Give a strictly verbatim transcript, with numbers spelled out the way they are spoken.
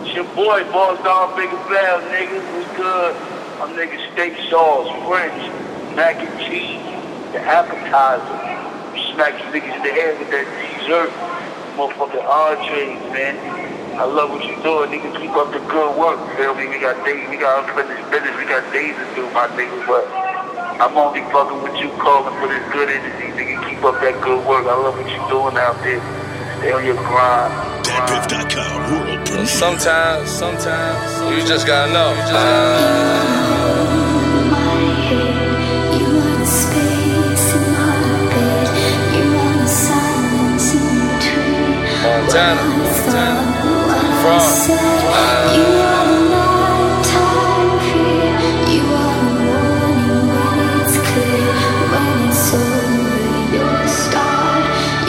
It's your boy, Boss Dog, Big Bell, niggas. We good. I'm niggas steak sauce, French, mac and cheese, the appetizer. Smack you niggas in the head with that dessert. Motherfucking entrees, man. I love what you doing, niggas. Keep up the good work. Feel me? We got days, we got unfinished business. We got days to do, my niggas. But I'm only fucking with you, calling for this good energy, nigga. Keep up that good work. I love what you doing out there. Stay on your grind. Dat Piff dot com world premiere. Sometimes, sometimes, you just gotta know. You just gotta know. Montana.